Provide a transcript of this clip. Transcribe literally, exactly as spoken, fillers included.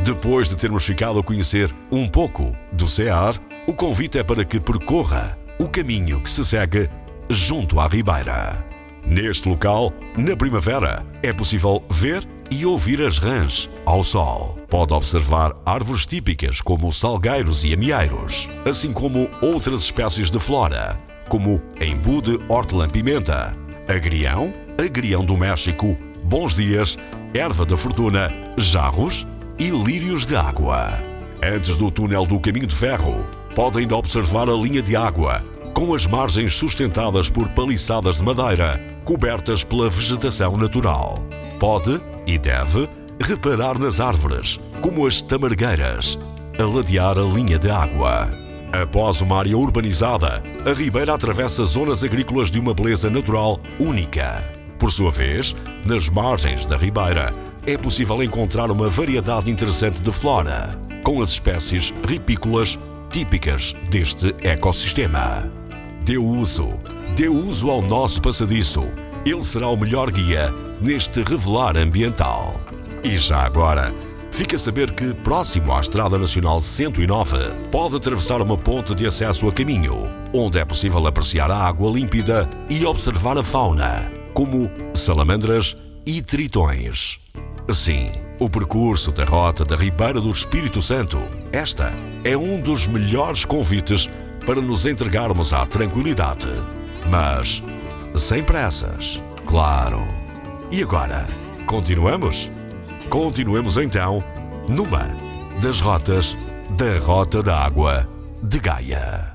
Depois de termos ficado a conhecer um pouco do Cear, o convite é para que percorra o caminho que se segue junto à Ribeira. Neste local, na primavera, é possível ver e ouvir as rãs ao sol. Pode observar árvores típicas como salgueiros e amieiros, assim como outras espécies de flora, como embu de hortelã-pimenta, agrião, agrião do México, bons dias, erva da fortuna, jarros e lírios de água. Antes do túnel do Caminho de Ferro, pode ainda observar a linha de água, com as margens sustentadas por paliçadas de madeira, cobertas pela vegetação natural. Pode e deve reparar nas árvores, como as tamargueiras, a ladear a linha de água. Após uma área urbanizada, a Ribeira atravessa zonas agrícolas de uma beleza natural única. Por sua vez, nas margens da Ribeira, é possível encontrar uma variedade interessante de flora, com as espécies ripícolas típicas deste ecossistema. Dê uso, dê uso ao nosso passadiço. Ele será o melhor guia neste revelar ambiental. E já agora, fica a saber que, próximo à Estrada Nacional cento e nove, pode atravessar uma ponte de acesso a caminho, onde é possível apreciar a água límpida e observar a fauna, como salamandras e tritões. Sim, o percurso da Rota da Ribeira do Espírito Santo, esta é um dos melhores convites para nos entregarmos à tranquilidade. Mas sem pressas, claro. E agora, continuamos? Continuemos então numa das rotas da Rota da Água de Gaia.